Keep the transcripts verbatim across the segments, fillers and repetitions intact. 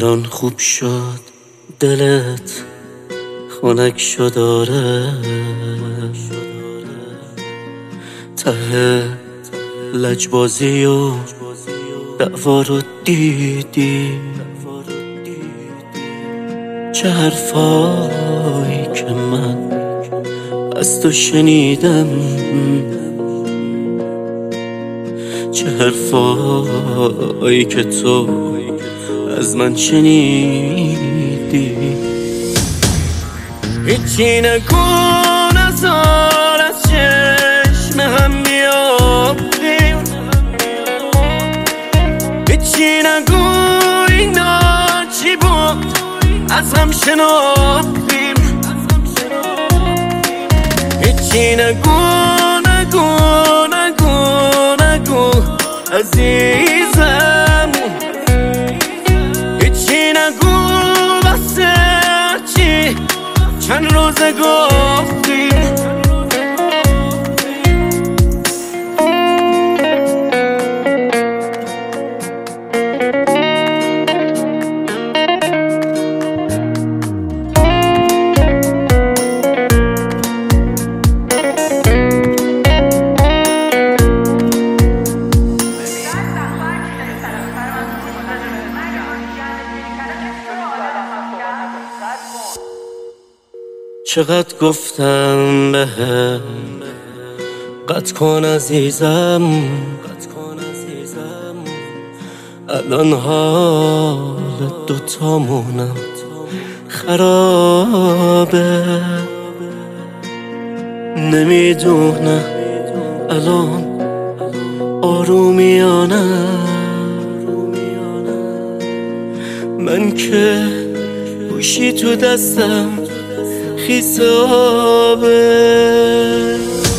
الان خوب شد دلت خنک شد آره، ته لجبازی و دعوا رو دیدی، چه حرفایی که من از تو شنیدم، چه حرفایی که تو از من شنیدی. هیچی نگو نزار از چشم هم بیافتیم، هیچی نگو اینا چی بود از هم شناختیم، هیچی نگو نگو نگو نگو عزیزم، هیچی نگو واسه چی چند روزه گفتیم. چقدر گفتم بهم قطع کن عزیزم، الان حال دوتامونم خرابه، نمیدونم الان آرومیانه من که گوشی تو دستم خیسابه.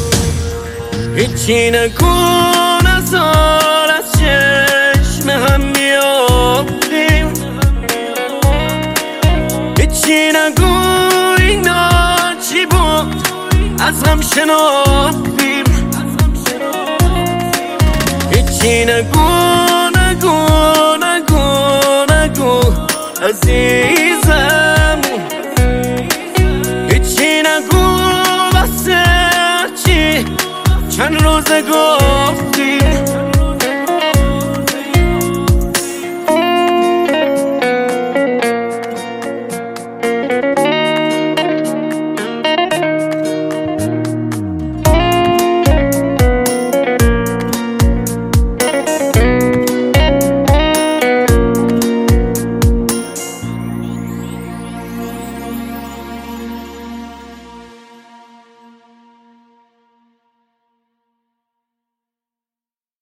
هیچی نگو نزار از چشم هم بیافتیم، هیچی نگو اینا چی بود از هم شناختیم، هیچی نگو نگو نگو نگو عزیزم، چند روزه گفت